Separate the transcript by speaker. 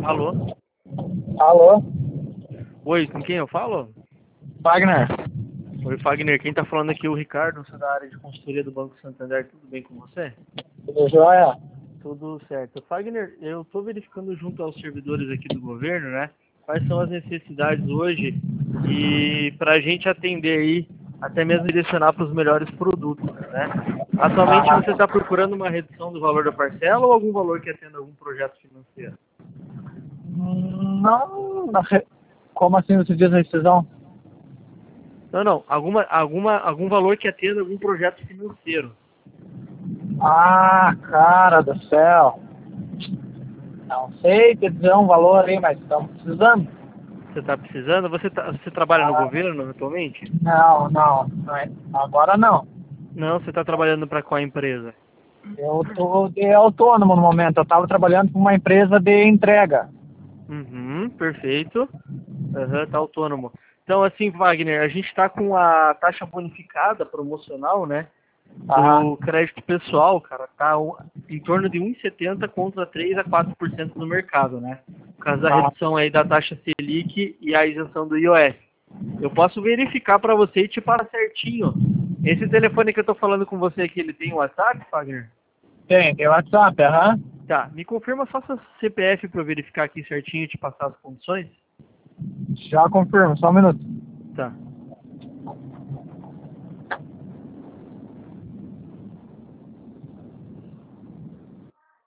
Speaker 1: Alô?
Speaker 2: Alô?
Speaker 1: Oi, com quem eu falo?
Speaker 2: Wagner?
Speaker 1: Oi, Fagner. Quem tá falando aqui é o Ricardo, sou da área de consultoria do Banco Santander. Tudo bem com você?
Speaker 2: Tudo jóia?
Speaker 1: Tudo certo. Fagner, eu tô verificando junto aos servidores aqui do governo, né? Quais são as necessidades hoje e para a gente atender aí, até mesmo direcionar para os melhores produtos, né? Atualmente você está procurando uma redução do valor da parcela ou algum valor que atenda algum projeto financeiro?
Speaker 2: Não, como assim você diz rescisão?
Speaker 1: Não. Algum valor que atenda algum projeto financeiro.
Speaker 2: Ah, cara do céu. Não sei te dizer um valor aí, mas estamos precisando.
Speaker 1: Você está precisando? Você trabalha no
Speaker 2: Ah,
Speaker 1: governo atualmente?
Speaker 2: não é. Agora não.
Speaker 1: Não, você está trabalhando para qual empresa?
Speaker 2: Eu tô de autônomo no momento. Eu estava trabalhando para uma empresa de entrega.
Speaker 1: Uhum, perfeito. Aham, tá autônomo. Então, assim, Wagner, a gente está com a taxa bonificada promocional, né?
Speaker 2: Aham.
Speaker 1: Do crédito pessoal, cara, tá em torno de 1,70 contra 3 a 4% no mercado, né? Por causa da
Speaker 2: Aham.
Speaker 1: redução aí da taxa Selic e a isenção do IOF. Eu posso verificar para você e te passar certinho. Esse telefone que eu tô falando com você aqui, ele tem WhatsApp, Wagner?
Speaker 2: Tem WhatsApp, aham.
Speaker 1: Tá, me confirma só seu CPF para eu verificar aqui certinho e te passar as condições?
Speaker 2: Já confirmo, só um minuto.
Speaker 1: Tá.